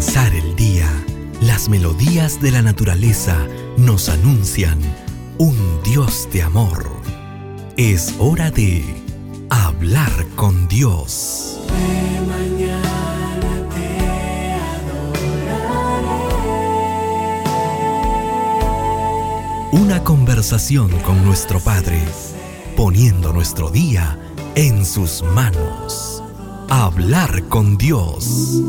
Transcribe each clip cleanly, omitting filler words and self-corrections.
comenzar el día, las melodías de la naturaleza nos anuncian un Dios de amor. Es hora de hablar con Dios. De mañana te adoraré. Una conversación con nuestro Padre, poniendo nuestro día en sus manos. Hablar con Dios.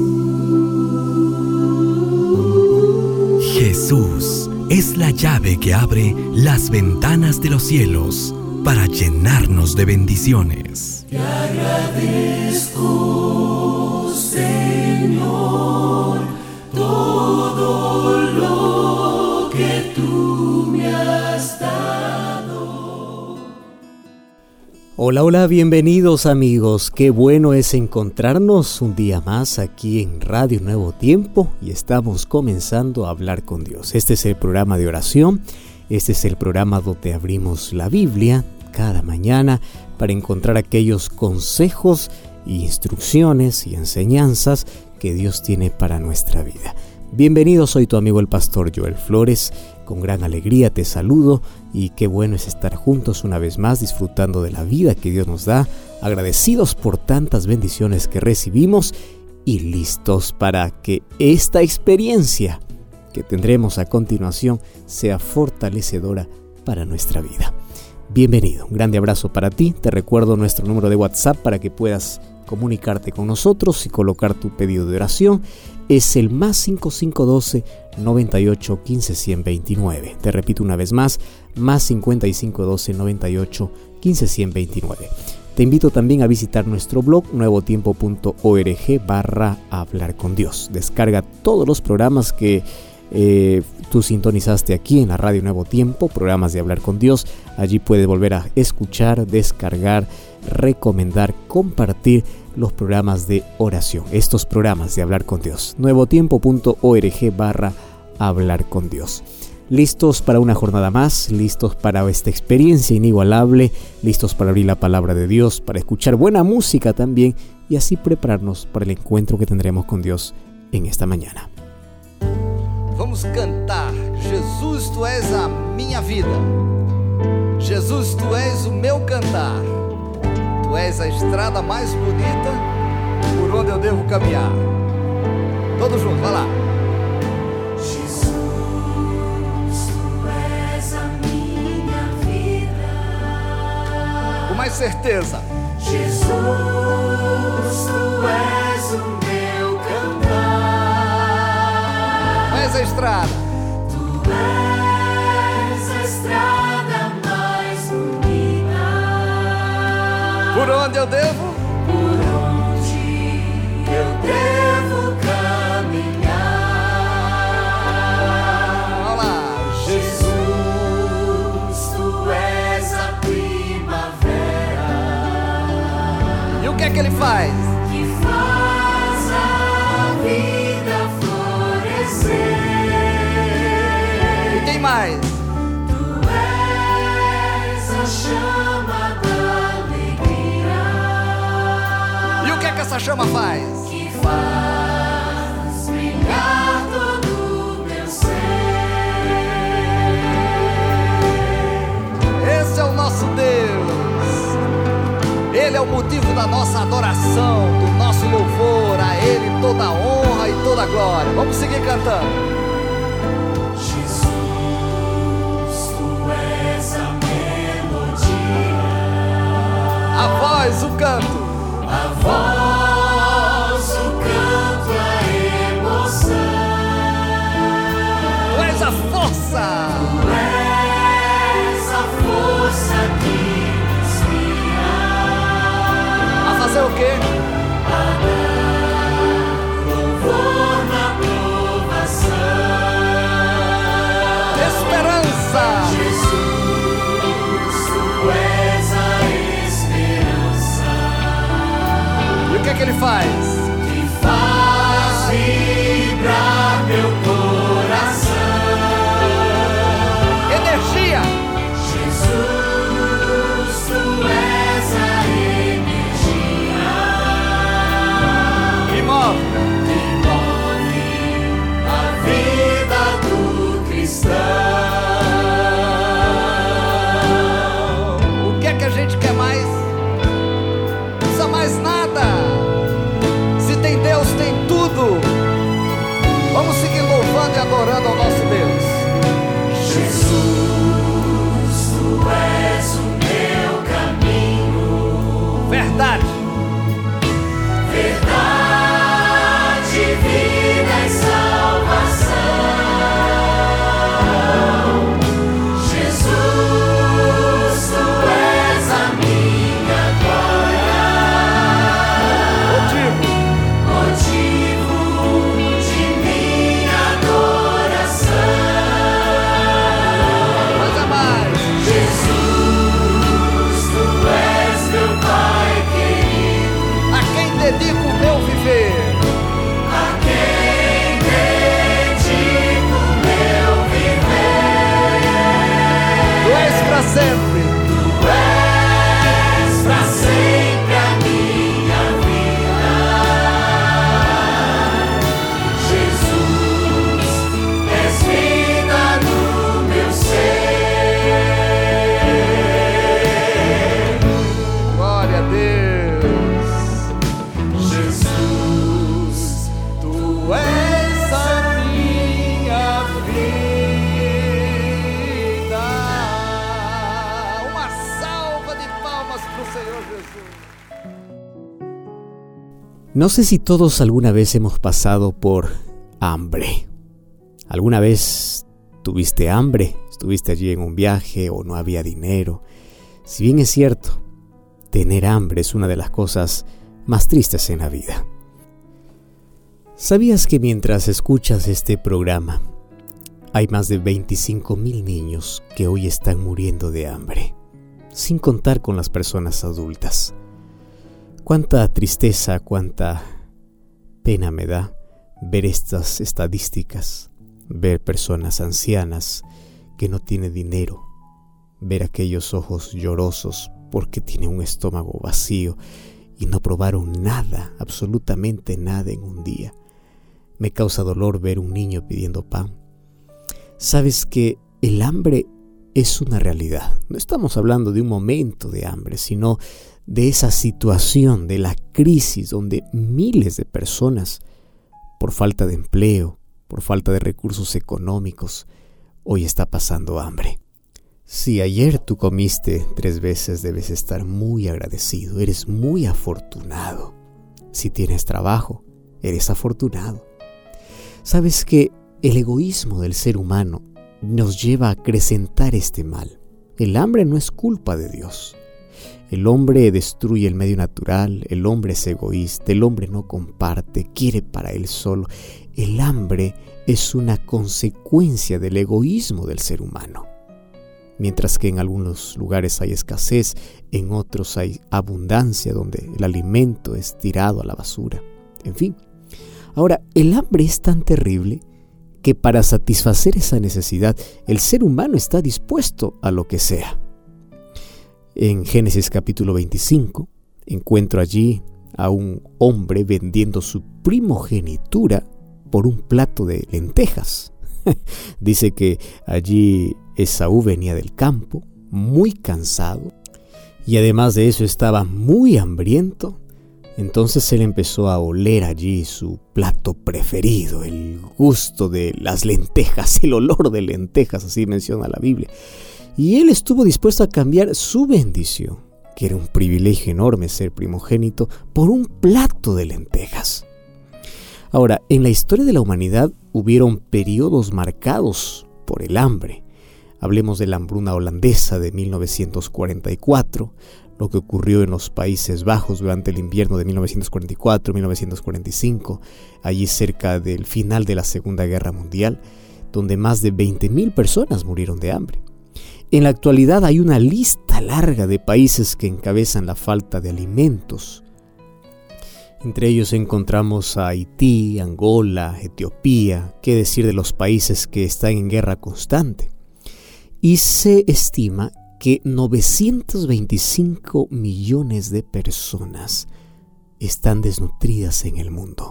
Jesús es la llave que abre las ventanas de los cielos para llenarnos de bendiciones. Te agradezco, Señor, todo lo que tú me has dado. Hola, bienvenidos amigos. Qué bueno es encontrarnos un día más aquí en Radio Nuevo Tiempo y estamos comenzando a hablar con Dios. Este es el programa de oración, este es el programa donde abrimos la Biblia cada mañana para encontrar aquellos consejos, instrucciones y enseñanzas que Dios tiene para nuestra vida. Bienvenido, soy tu amigo el pastor Joel Flores. Con gran alegría te saludo y qué bueno es estar juntos una vez más disfrutando de la vida que Dios nos da, agradecidos por tantas bendiciones que recibimos y listos para que esta experiencia que tendremos a continuación sea fortalecedora para nuestra vida. Bienvenido, un grande abrazo para ti. Te recuerdo nuestro número de WhatsApp para que puedas comunicarte con nosotros y colocar tu pedido de oración. Es el más 5512 98 15 129. Te repito una vez más, más 5512 98 15 129. Te invito también a visitar nuestro blog nuevotiempo.org/hablar con Dios. Descarga todos los programas que tú sintonizaste aquí en la Radio Nuevo Tiempo, programas de Hablar con Dios. Allí puedes volver a escuchar, descargar, recomendar, compartir los programas de oración, estos programas de Hablar con Dios. nuevotiempo.org/hablar con Dios. Listos para una jornada más, listos para esta experiencia inigualable, listos para abrir la palabra de Dios, para escuchar buena música también y así prepararnos para el encuentro que tendremos con Dios en esta mañana. Vamos cantar, Jesus, tu és a minha vida. Jesus, tu és o meu cantar. Tu és a estrada mais bonita por onde eu devo caminhar. Todos juntos, vai lá. Jesus, tu és a minha vida. Com mais certeza. Jesus, tu és o meu cantar. Tu és a estrada. Tu és a estrada mais bonita. Por onde eu devo? Por onde eu devo caminhar. Vamos lá. Jesus, tu és a primavera. E o que é que ele faz? Que faz a vida florescer. E quem mais? Tu és a chama da alegria. E o que é que essa chama faz? Que faz brilhar todo o meu ser. Esse é o nosso Deus. Ele é o motivo da nossa adoração, do nosso louvor. A Ele toda a honra e toda a glória. Vamos seguir cantando. Jesus, tu és a melodia. A voz, o canto. A voz, o canto, a emoção. Tu és a força. Tu és a força que me inspira. A fazer o quê? A dar louvor na provação. Esperança. Jesus, tu és a esperança. E o adorando ao nosso Deus. Jesus, tu és o meu caminho. Verdade. Verdade, vida e salvação. Jesus, tu és a minha glória. Motivo de minha adoração. Mas é mais. Jesus, tu és meu Pai querido. A quem dedico o meu viver. A quem dedico meu viver. Tu és pra sempre. Tu és pra sempre a minha vida. Jesus, és vida no meu ser. Glória a Deus. Jesus, Tu és a minha vida. Uma salva de palmas pro Senhor Jesus. No sé si todos alguna vez hemos pasado por hambre. ¿Alguna vez tuviste hambre? ¿Estuviste allí en un viaje o no había dinero? Si bien es cierto, tener hambre es una de las cosas más tristes en la vida. ¿Sabías que mientras escuchas este programa, hay más de 25,000 niños que hoy están muriendo de hambre, sin contar con las personas adultas? Cuánta tristeza, cuánta pena me da ver estas estadísticas, ver personas ancianas que no tienen dinero, ver aquellos ojos llorosos porque tienen un estómago vacío y no probaron nada, absolutamente nada en un día. Me causa dolor ver un niño pidiendo pan. Sabes que el hambre es una realidad. No estamos hablando de un momento de hambre, sino de esa situación, de la crisis donde miles de personas, por falta de empleo, por falta de recursos económicos, hoy está pasando hambre. Si ayer tú comiste 3 veces, debes estar muy agradecido, eres muy afortunado. Si tienes trabajo, eres afortunado. Sabes que el egoísmo del ser humano nos lleva a acrecentar este mal. El hambre no es culpa de Dios. El hombre destruye el medio natural, el hombre es egoísta, el hombre no comparte, quiere para él solo. El hambre es una consecuencia del egoísmo del ser humano. Mientras que en algunos lugares hay escasez, en otros hay abundancia donde el alimento es tirado a la basura. En fin, ahora el hambre es tan terrible que para satisfacer esa necesidad el ser humano está dispuesto a lo que sea. En Génesis capítulo 25 encuentro allí a un hombre vendiendo su primogenitura por un plato de lentejas. Dice que allí Esaú venía del campo, muy cansado, y además de eso estaba muy hambriento. Entonces él empezó a oler allí su plato preferido, el gusto de las lentejas, el olor de lentejas, así menciona la Biblia. Y él estuvo dispuesto a cambiar su bendición, que era un privilegio enorme ser primogénito, por un plato de lentejas. Ahora, en la historia de la humanidad hubieron periodos marcados por el hambre. Hablemos de la hambruna holandesa de 1944, lo que ocurrió en los Países Bajos durante el invierno de 1944-1945, allí cerca del final de la Segunda Guerra Mundial, donde más de 20,000 personas murieron de hambre. En la actualidad hay una lista larga de países que encabezan la falta de alimentos. Entre ellos encontramos a Haití, Angola, Etiopía, qué decir de los países que están en guerra constante. Y se estima que 925 millones de personas están desnutridas en el mundo.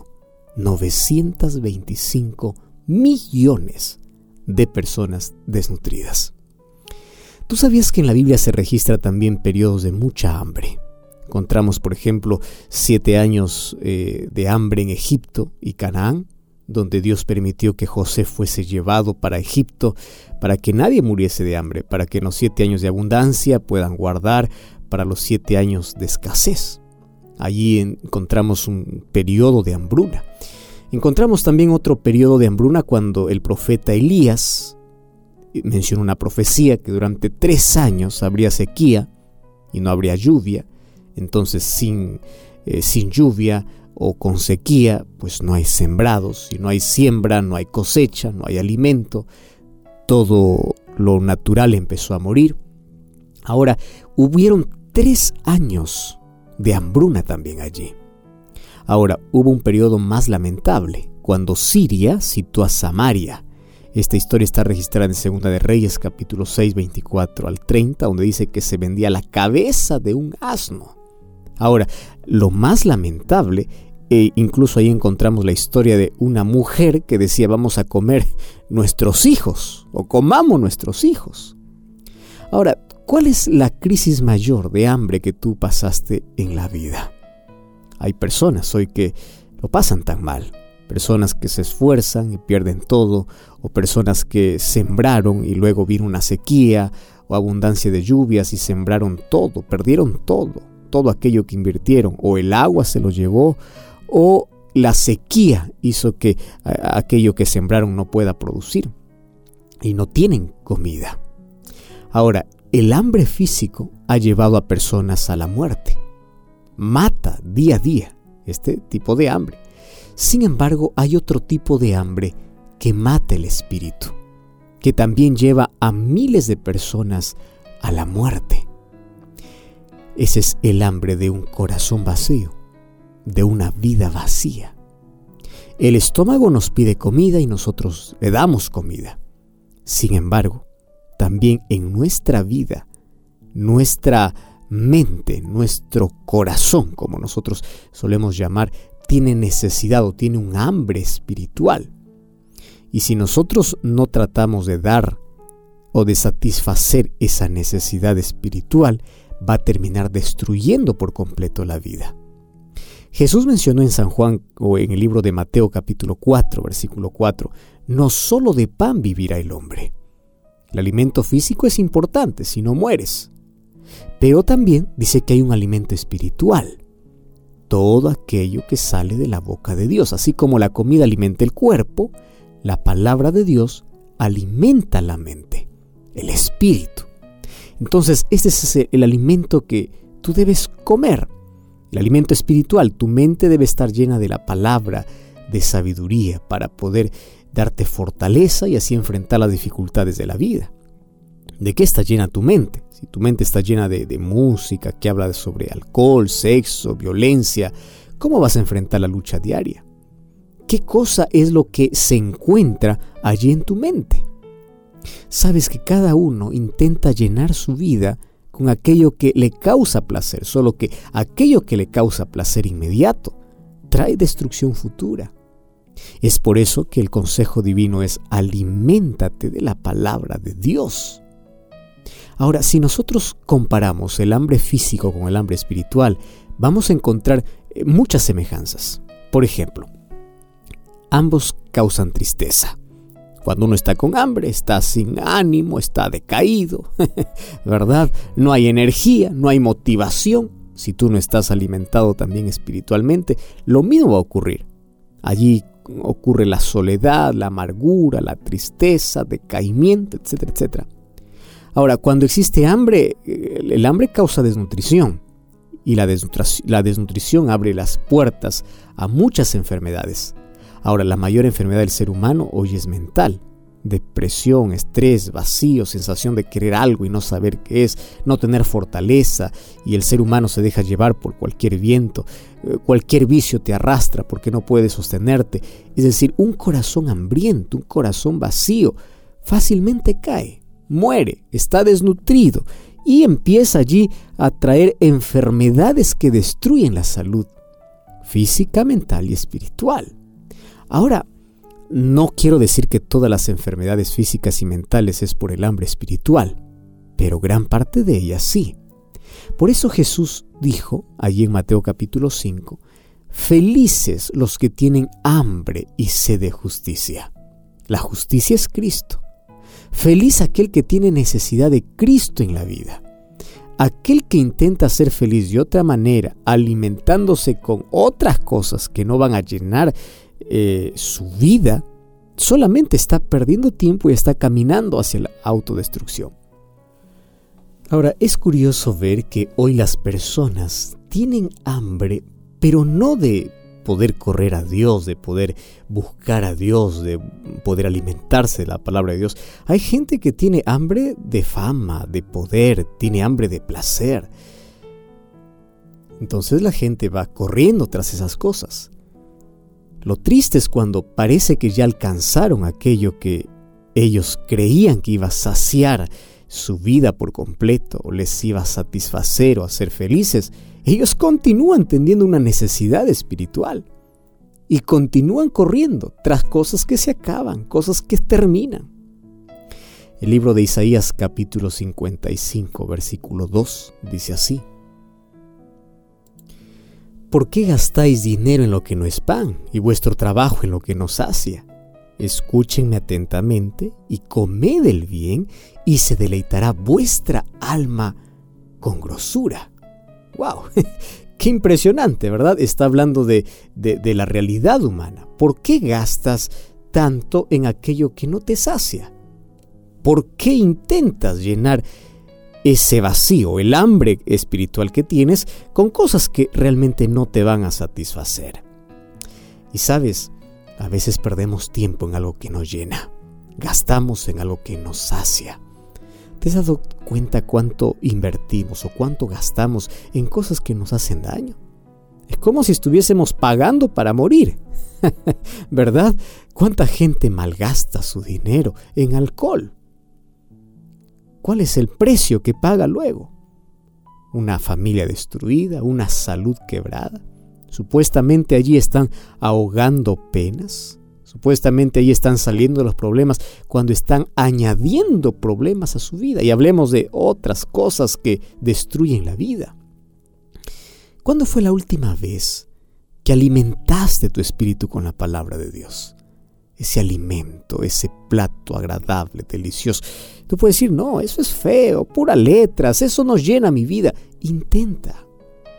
925 millones de personas desnutridas. ¿Tú sabías que en la Biblia se registra también periodos de mucha hambre? Encontramos, por ejemplo, 7 años de hambre en Egipto y Canaán, donde Dios permitió que José fuese llevado para Egipto, para que nadie muriese de hambre, para que en los 7 años de abundancia puedan guardar para los 7 años de escasez. Allí encontramos un periodo de hambruna. Encontramos también otro periodo de hambruna cuando el profeta Elías mencionó una profecía que durante 3 años habría sequía y no habría lluvia. Entonces sin lluvia o con sequía, pues no hay sembrados. Si no hay siembra, no hay cosecha, no hay alimento. Todo lo natural empezó a morir. Ahora, hubieron 3 años de hambruna también allí. Ahora, hubo un periodo más lamentable, cuando Siria sitió a Samaria. Esta historia está registrada en Segunda de Reyes, capítulo 6, 24 al 30, donde dice que se vendía la cabeza de un asno. Ahora, lo más lamentable, incluso ahí encontramos la historia de una mujer que decía: vamos a comer nuestros hijos, o comamos nuestros hijos. Ahora, ¿cuál es la crisis mayor de hambre que tú pasaste en la vida? Hay personas hoy que lo pasan tan mal. Personas que se esfuerzan y pierden todo, o personas que sembraron y luego vino una sequía o abundancia de lluvias y sembraron todo, perdieron todo aquello que invirtieron, o el agua se lo llevó, o la sequía hizo que aquello que sembraron no pueda producir y no tienen comida. Ahora, el hambre físico ha llevado a personas a la muerte. Mata día a día este tipo de hambre. Sin embargo, hay otro tipo de hambre que mata el espíritu, que también lleva a miles de personas a la muerte. Ese es el hambre de un corazón vacío, de una vida vacía. El estómago nos pide comida y nosotros le damos comida. Sin embargo, también en nuestra vida, nuestra mente, nuestro corazón, como nosotros solemos llamar, tiene necesidad o tiene un hambre espiritual. Y si nosotros no tratamos de dar o de satisfacer esa necesidad espiritual, va a terminar destruyendo por completo la vida. Jesús mencionó en San Juan, o en el libro de Mateo capítulo 4, versículo 4, no solo de pan vivirá el hombre. El alimento físico es importante, si no mueres. Pero también dice que hay un alimento espiritual. Todo aquello que sale de la boca de Dios. Así como la comida alimenta el cuerpo, la palabra de Dios alimenta la mente, el espíritu. Entonces, este es el alimento que tú debes comer. El alimento espiritual. Tu mente debe estar llena de la palabra, de sabiduría, para poder darte fortaleza y así enfrentar las dificultades de la vida. ¿De qué está llena tu mente? Si tu mente está llena de música que habla sobre alcohol, sexo, violencia, ¿cómo vas a enfrentar la lucha diaria? ¿Qué cosa es lo que se encuentra allí en tu mente? Sabes que cada uno intenta llenar su vida con aquello que le causa placer, solo que aquello que le causa placer inmediato trae destrucción futura. Es por eso que el consejo divino es: aliméntate de la palabra de Dios. Ahora, si nosotros comparamos el hambre físico con el hambre espiritual, vamos a encontrar muchas semejanzas. Por ejemplo, ambos causan tristeza. Cuando uno está con hambre, está sin ánimo, está decaído, ¿verdad? No hay energía, no hay motivación. Si tú no estás alimentado también espiritualmente, lo mismo va a ocurrir. Allí ocurre la soledad, la amargura, la tristeza, decaimiento, etcétera, etcétera. Ahora, cuando existe hambre, el hambre causa desnutrición. Y la desnutrición abre las puertas a muchas enfermedades. Ahora, la mayor enfermedad del ser humano hoy es mental. Depresión, estrés, vacío, sensación de querer algo y no saber qué es, no tener fortaleza, y el ser humano se deja llevar por cualquier viento. Cualquier vicio te arrastra porque no puedes sostenerte. Es decir, un corazón hambriento, un corazón vacío, fácilmente cae, muere, está desnutrido y empieza allí a traer enfermedades que destruyen la salud física, mental y espiritual. Ahora, no quiero decir que todas las enfermedades físicas y mentales es por el hambre espiritual, pero gran parte de ellas sí. Por eso Jesús dijo allí en Mateo capítulo 5, Felices los que tienen hambre y sed de justicia. La justicia es Cristo. Feliz aquel que tiene necesidad de Cristo en la vida. Aquel que intenta ser feliz de otra manera, alimentándose con otras cosas que no van a llenar su vida, solamente está perdiendo tiempo y está caminando hacia la autodestrucción. Ahora, es curioso ver que hoy las personas tienen hambre, pero no de poder correr a Dios, de poder buscar a Dios, de poder alimentarse de la palabra de Dios. Hay gente que tiene hambre de fama, de poder, tiene hambre de placer. Entonces la gente va corriendo tras esas cosas. Lo triste es cuando parece que ya alcanzaron aquello que ellos creían que iba a saciar su vida por completo, o les iba a satisfacer o a hacer felices. Ellos continúan teniendo una necesidad espiritual y continúan corriendo tras cosas que se acaban, cosas que terminan. El libro de Isaías capítulo 55 versículo 2 dice así: ¿Por qué gastáis dinero en lo que no es pan y vuestro trabajo en lo que no sacia? Escúchenme atentamente y comed el bien, y se deleitará vuestra alma con grosura. ¡Wow! ¡Qué impresionante!, ¿verdad? Está hablando de la realidad humana. ¿Por qué gastas tanto en aquello que no te sacia? ¿Por qué intentas llenar ese vacío, el hambre espiritual que tienes, con cosas que realmente no te van a satisfacer? Y sabes, a veces perdemos tiempo en algo que nos llena. Gastamos en algo que nos sacia. ¿Te has dado cuenta cuánto invertimos o cuánto gastamos en cosas que nos hacen daño? Es como si estuviésemos pagando para morir, ¿verdad? ¿Cuánta gente malgasta su dinero en alcohol? ¿Cuál es el precio que paga luego? Una familia destruida, una salud quebrada. Supuestamente allí están ahogando penas. Supuestamente allí están saliendo los problemas cuando están añadiendo problemas a su vida. Y hablemos de otras cosas que destruyen la vida. ¿Cuándo fue la última vez que alimentaste tu espíritu con la palabra de Dios? Ese alimento, ese plato agradable, delicioso. Tú puedes decir, no, eso es feo, puras letras, eso no llena mi vida. Intenta,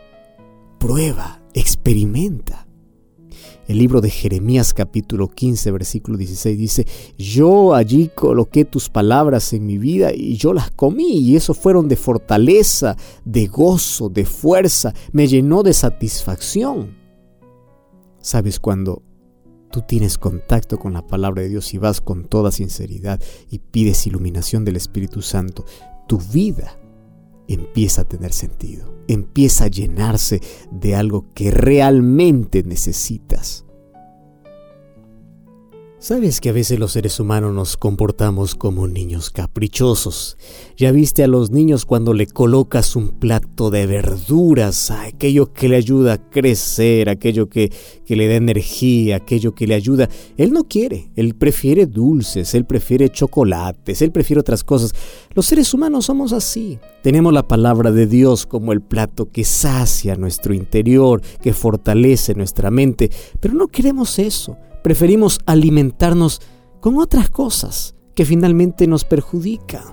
prueba, experimenta. El libro de Jeremías capítulo 15 versículo 16 dice: yo allí coloqué tus palabras en mi vida y yo las comí, y eso fueron de fortaleza, de gozo, de fuerza, me llenó de satisfacción. ¿Sabes? Cuando tú tienes contacto con la palabra de Dios y vas con toda sinceridad y pides iluminación del Espíritu Santo, tu vida empieza a tener sentido, empieza a llenarse de algo que realmente necesitas. ¿Sabes que a veces los seres humanos nos comportamos como niños caprichosos? ¿Ya viste a los niños cuando le colocas un plato de verduras, aquello que le ayuda a crecer, aquello que le da energía, aquello que le ayuda? Él no quiere, él prefiere dulces, él prefiere chocolates, él prefiere otras cosas. Los seres humanos somos así. Tenemos la palabra de Dios como el plato que sacia nuestro interior, que fortalece nuestra mente, pero no queremos eso. Preferimos alimentarnos con otras cosas que finalmente nos perjudican.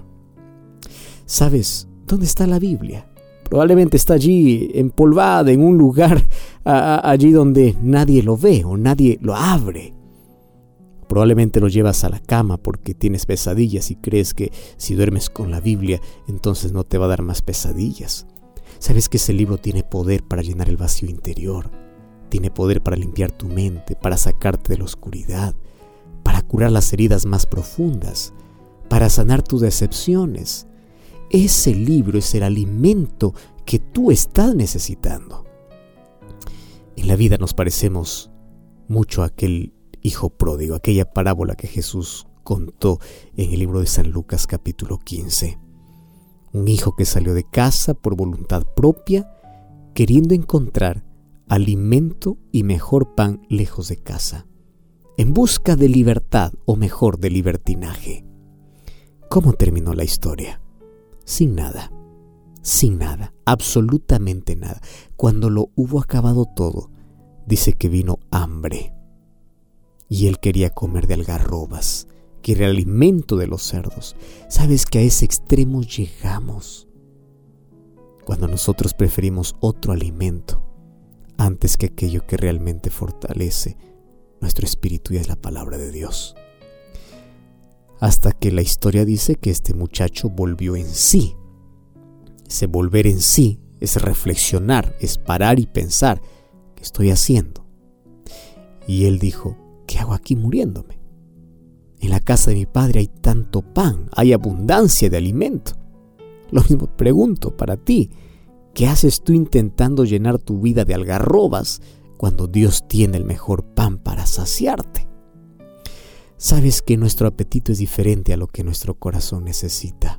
¿Sabes dónde está la Biblia? Probablemente está allí empolvada en un lugar allí donde nadie lo ve o nadie lo abre. Probablemente lo llevas a la cama porque tienes pesadillas y crees que si duermes con la Biblia entonces no te va a dar más pesadillas. ¿Sabes que ese libro tiene poder para llenar el vacío interior? Tiene poder para limpiar tu mente, para sacarte de la oscuridad, para curar las heridas más profundas, para sanar tus decepciones. Ese libro es el alimento que tú estás necesitando. En la vida nos parecemos mucho a aquel hijo pródigo, aquella parábola que Jesús contó en el libro de San Lucas capítulo 15. Un hijo que salió de casa por voluntad propia, queriendo encontrar alimento y mejor pan lejos de casa, en busca de libertad, o mejor, de libertinaje. ¿Cómo terminó la historia? Sin nada, absolutamente nada. Cuando lo hubo acabado todo, dice que vino hambre y él quería comer de algarrobas, que era el alimento de los cerdos. ¿Sabes que a ese extremo llegamos cuando nosotros preferimos otro alimento antes que aquello que realmente fortalece nuestro espíritu, y es la palabra de Dios? Hasta que la historia dice que este muchacho volvió en sí. Ese volver en sí es reflexionar, es parar y pensar, ¿qué estoy haciendo? Y él dijo, ¿qué hago aquí muriéndome? En la casa de mi padre hay tanto pan, hay abundancia de alimento. Lo mismo pregunto para ti, ¿qué haces tú intentando llenar tu vida de algarrobas cuando Dios tiene el mejor pan para saciarte? Sabes que nuestro apetito es diferente a lo que nuestro corazón necesita.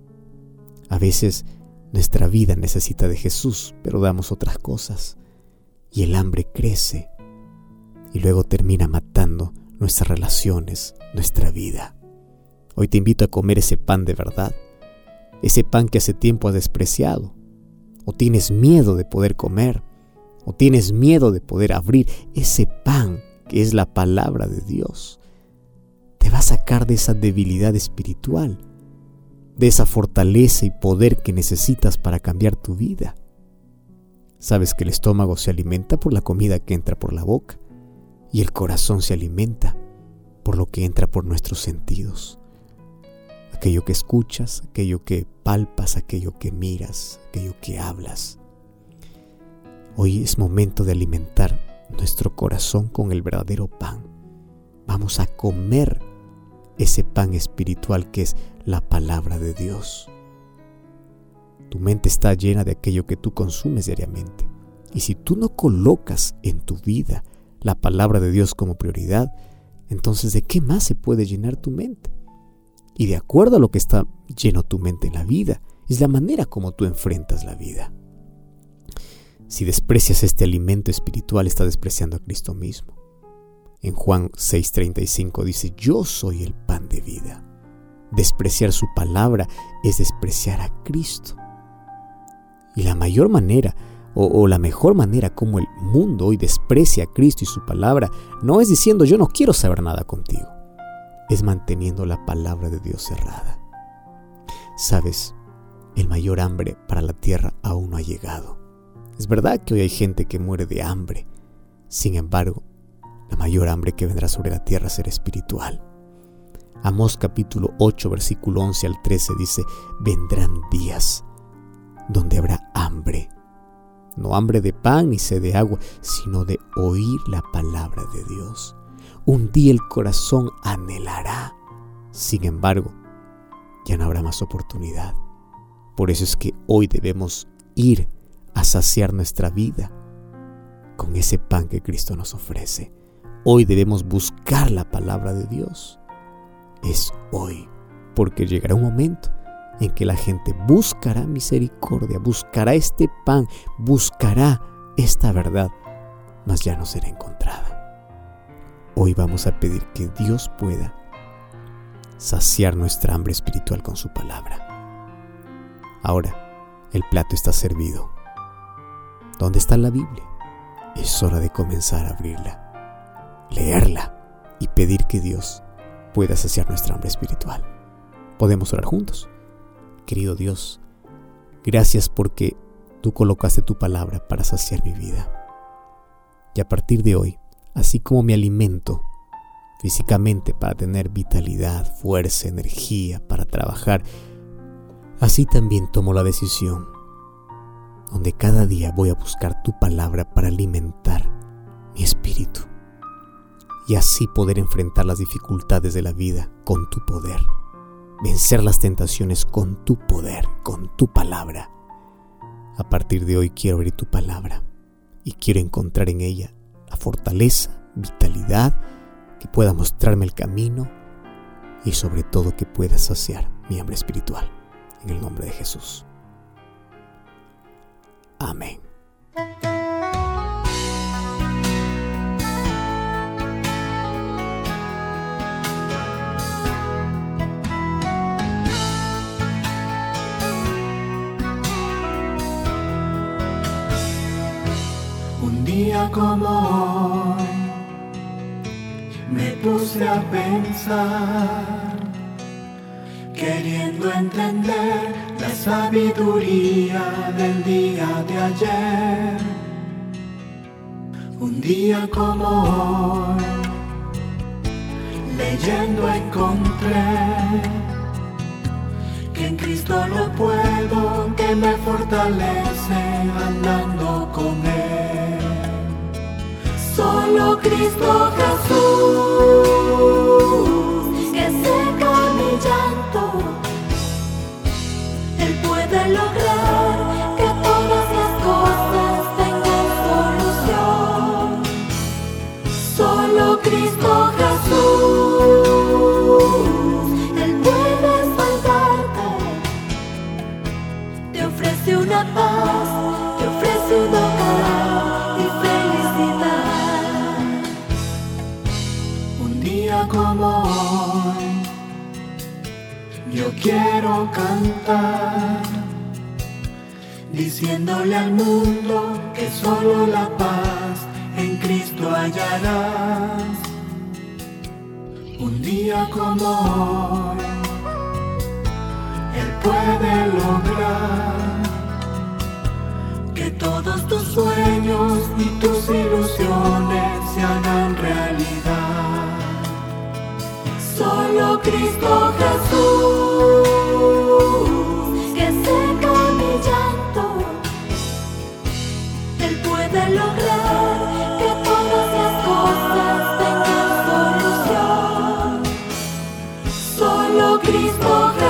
A veces nuestra vida necesita de Jesús, pero damos otras cosas y el hambre crece y luego termina matando nuestras relaciones, nuestra vida. Hoy te invito a comer ese pan de verdad, ese pan que hace tiempo has despreciado, o tienes miedo de poder comer, o tienes miedo de poder abrir ese pan que es la palabra de Dios. Te va a sacar de esa debilidad espiritual, de esa fortaleza y poder que necesitas para cambiar tu vida. Sabes que el estómago se alimenta por la comida que entra por la boca, y el corazón se alimenta por lo que entra por nuestros sentidos. Aquello que escuchas, aquello que palpas, aquello que miras, aquello que hablas. Hoy es momento de alimentar nuestro corazón con el verdadero pan. Vamos a comer ese pan espiritual que es la palabra de Dios. Tu mente está llena de aquello que tú consumes diariamente. Y si tú no colocas en tu vida la palabra de Dios como prioridad, entonces ¿de qué más se puede llenar tu mente? Y de acuerdo a lo que está lleno tu mente en la vida, es la manera como tú enfrentas la vida. Si desprecias este alimento espiritual, estás despreciando a Cristo mismo. En Juan 6:35 dice, yo soy el pan de vida. Despreciar su palabra es despreciar a Cristo. Y la mayor manera, o la mejor manera como el mundo hoy desprecia a Cristo y su palabra, no es diciendo yo no quiero saber nada contigo, es manteniendo la palabra de Dios cerrada. Sabes, el mayor hambre para la tierra aún no ha llegado. Es verdad que hoy hay gente que muere de hambre, sin embargo, la mayor hambre que vendrá sobre la tierra será espiritual. Amós capítulo 8 versículo 11 al 13 dice, vendrán días donde habrá hambre. No hambre de pan ni sed de agua, sino de oír la palabra de Dios. Un día el corazón anhelará. Sin embargo, ya no habrá más oportunidad. Por eso es que hoy debemos ir a saciar nuestra vida con ese pan que Cristo nos ofrece. Hoy debemos buscar la palabra de Dios. Es hoy, porque llegará un momento en que la gente buscará misericordia, buscará este pan, buscará esta verdad, mas ya no será encontrada. Hoy vamos a pedir que Dios pueda saciar nuestra hambre espiritual con su palabra. Ahora, el plato está servido. ¿Dónde está la Biblia? Es hora de comenzar a abrirla, leerla y pedir que Dios pueda saciar nuestra hambre espiritual. ¿Podemos orar juntos? Querido Dios, gracias porque tú colocaste tu palabra para saciar mi vida. Y a partir de hoy, así como me alimento físicamente para tener vitalidad, fuerza, energía para trabajar, así también tomo la decisión donde cada día voy a buscar tu palabra para alimentar mi espíritu y así poder enfrentar las dificultades de la vida con tu poder. Vencer las tentaciones con tu poder, con tu palabra. A partir de hoy quiero abrir tu palabra y quiero encontrar en ella la fortaleza, vitalidad, que pueda mostrarme el camino y sobre todo que pueda saciar mi hambre espiritual. En el nombre de Jesús. Amén. Un día día como hoy me puse a pensar, queriendo entender la sabiduría del día de ayer. Un día como hoy, leyendo encontré que en Cristo lo puedo, que me fortalece andando con Él. Solo Cristo Jesús, que seca mi llanto, Él puede lograr que todas las cosas tengan solución. Solo Cristo Jesús, Él puede salvarte, te ofrece una paz, te ofrece un hogar y felicidad. Un día como hoy, yo quiero cantar, diciéndole al mundo que solo la paz en Cristo hallarás. Un día como hoy, Él puede lograr que todos tus sueños y tus ilusiones se hagan realidad. Solo Cristo Jesús, que seca mi llanto, Él puede lograr que todas las cosas tengan solución. Solo Cristo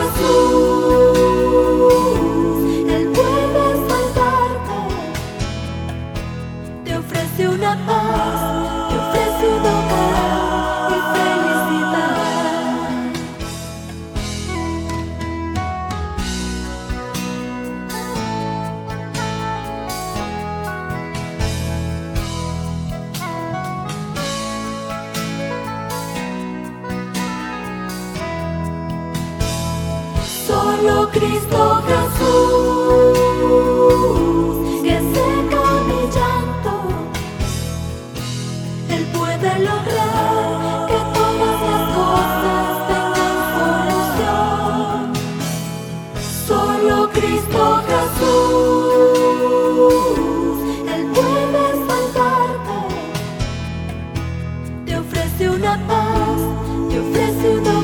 Jesús, Él puede salvarte, te ofrece una paz, te ofrece un hogar y felicidad. Solo Cristo Jesús, que seca mi llanto, Él puede lograr que todas las cosas tengan solución. Solo Cristo Jesús, Él puede salvarte, te ofrece una paz, te ofrece un